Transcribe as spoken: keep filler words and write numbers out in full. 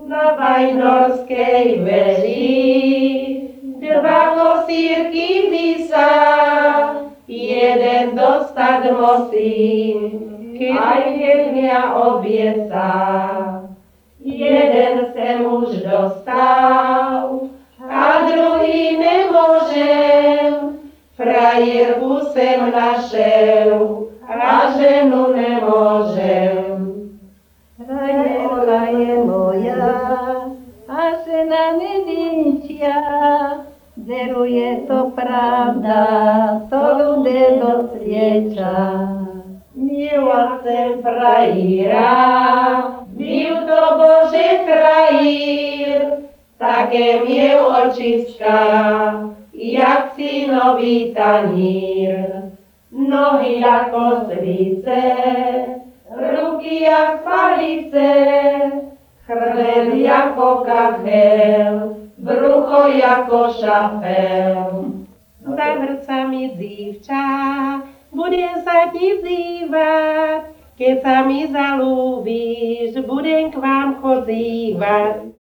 Na Vajnorskej veli dva kosírky visa, jeden dostať musím, aj keď mňa obiesa. Jeden sem už dostal, a druhý nemôžem, frajerku sem našiel, a ženu nemôžem. Frajerka je moja, a žena nevinčia, deruje to pravda, to ľudé do svieča. Miła chcem frajera, bił to Boże frajer, takie miał oczyska, jak synowi tanir. Nohy jako slice, ruky jak palice, chrbet jako kachel, brucho jako šapel. Za hrcami dívča, budem sa ti zývať, keď sa mi zalúbíš, budem k vám chodívať.